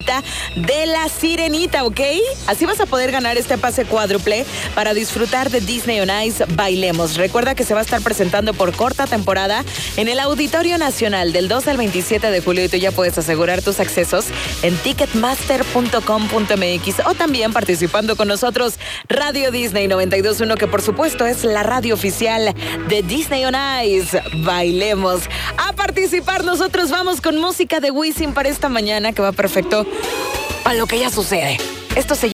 visita de La Sirenita, ¿ok? Así vas a poder ganar este pase cuádruple para disfrutar de Disney on Ice Bailemos. Recuerda que se va a estar presentando por corta temporada en el Auditorio Nacional del 2 al 27 de julio y tú ya puedes asegurar tus accesos en ticketmaster.com.mx o también participando con nosotros Radio Disney 92.1, que por supuesto es la radio oficial de Disney on Ice Bailemos. A participar, nosotros vamos con música de Wisin para esta mañana que va perfecto para lo que ya sucede. Esto se